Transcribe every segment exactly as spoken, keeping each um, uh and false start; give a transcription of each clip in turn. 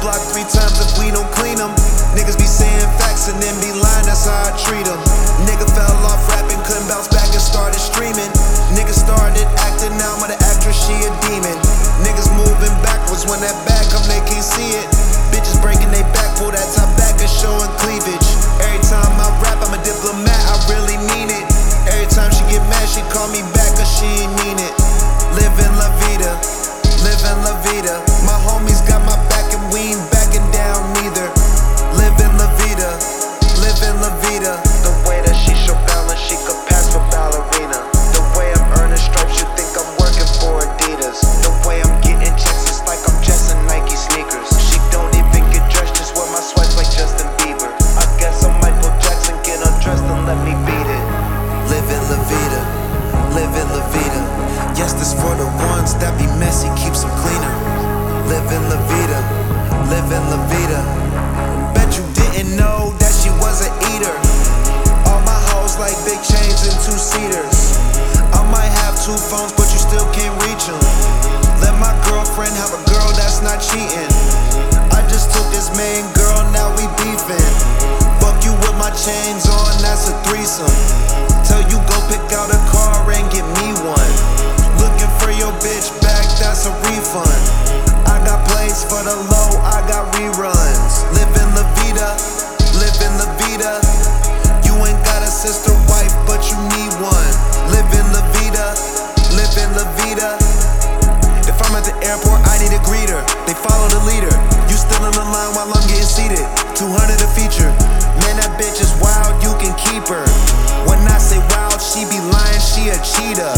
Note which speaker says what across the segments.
Speaker 1: block three times if we don't clean them. Niggas be saying facts and then be lying, that's how I treat them. Nigga fell off rapping, couldn't bounce back and started streaming. Niggas started acting, now I'm the actress, she a demon. Niggas moving backwards, when that bag come they can't see it. Bitches breaking they back, pull that top back and showing cleavage. Every time I rap, I'm a diplomat, I really mean it. Every time she get mad, she call me back cause she ain't mean it. Living la vida, living la vida. My homies got my back and we ain't backing down neither. Living la vida, living la vida. The way that she show balance, she could pass for ballerina. The way I'm earning stripes, you think I'm working for Adidas. The way I'm getting checks, it's like I'm dressing Nike sneakers. She don't even get dressed, just wear my sweats like Justin Bieber. I guess I'm Michael Jackson, get undressed and let me beat it. Living la vida, living la vida. Yes, this for the ones that be messy, keeps them cleaner. Living la vida, living la vida. Bet you didn't know that she was an eater. All my hoes like big chains and two-seaters. I might have two phones, but you still can't reach them. Let my girlfriend have a girl that's not cheating. I just took this main girl, now we beefing. Fuck you with my chains on, that's a threesome. Tell you go pick out a car and get me one. Looking for your bitch back, that's a refund. I got plays for the low, I got reruns. Living la vida, living la vida. You ain't got a sister wife, but you need one. Living la vida, living la vida. If I'm at the airport, I need a greeter. They follow the leader. You still in the line while I'm getting seated. two hundred a feature. Man, that bitch is wild, you can keep her. When I say wild, she be lying, she a cheater.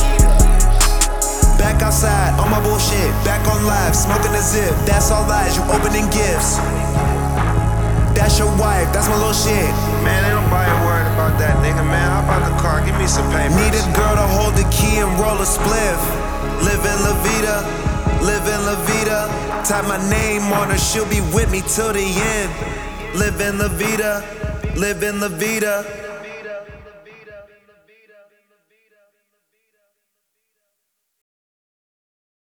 Speaker 1: Back outside, on my bullshit, back on live, smoking a zip, that's all lies, you opening gifts. That's your wife, that's my little shit.
Speaker 2: Man, ain't nobody worried about that nigga, man. Hop out the car, give me some papers.
Speaker 1: Need a girl to hold the key and roll a spliff. Living la vida, living la vida. Type my name on her, she'll be with me till the end. Living la vida, living la vida.